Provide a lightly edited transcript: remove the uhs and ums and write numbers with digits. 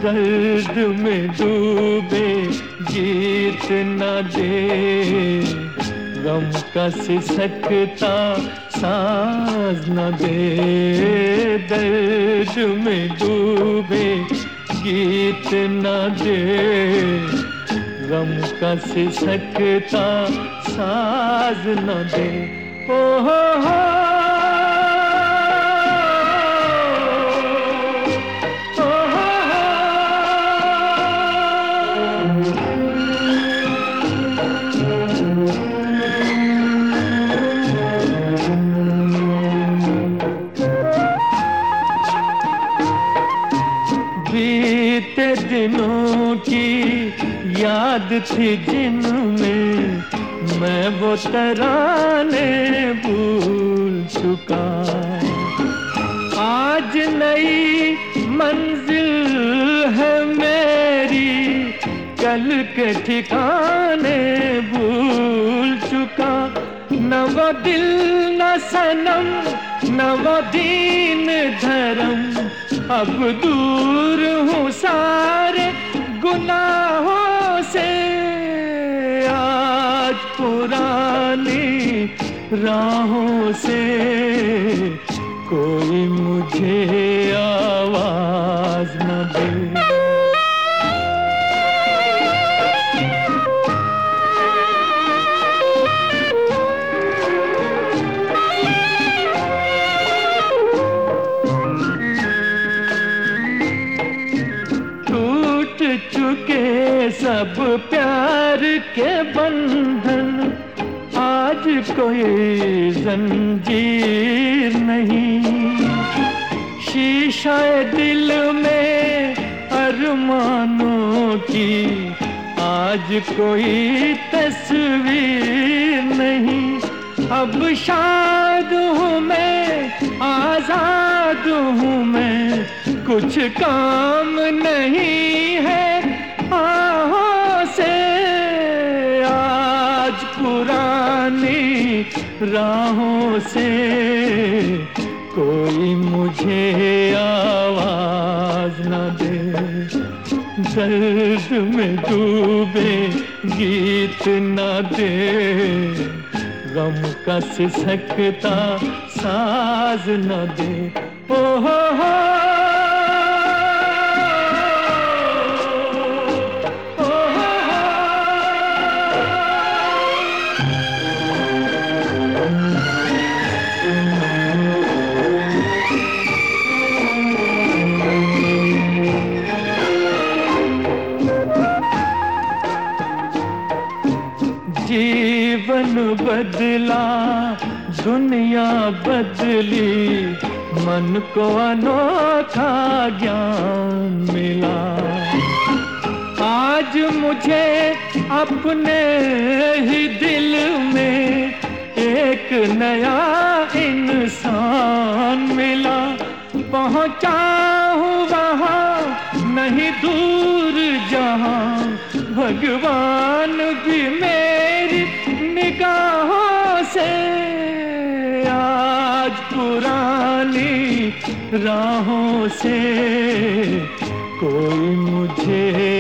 दर्द में डूबे जीत न दे, गम का सिसकता सांस न दे। दर्द में डूबे गीत न दे, गम का सिसकता साज न दे। ओ हो बीते दिनों की याद थी जिनमें मैं वो तराने भूल चुका। आज नई मंजिल है मेरी, कल के ठिकाने भूल चुका। न वो दिल न सनम न वो दीन धर्म, अब दूर हूँ सारे गुनाहों से। आज पुरानी राहों से कोई मुझे आवाज न दे। चुके सब प्यार के बंधन, आज कोई जंजीर नहीं। शीशा दिल में अरमानों की, आज कोई तस्वीर नहीं। अब शाद हूँ मैं, आजाद हूँ मैं, कुछ काम नहीं है आहों से। आज पुरानी राहों से कोई मुझे आवाज न दे। दर्द में डूबे गीत न दे, गम का सिसकता साज न दे। ओ हो जीवन बदला दुनिया बदली, मन को अनोखा ज्ञान मिला। आज मुझे अपने ही दिल में एक नया इंसान मिला। पहुंचा हूँ वहाँ नहीं दूर जहाँ, भगवान भी मेरी निगाहों से। आज पुरानी राहों से कोई मुझे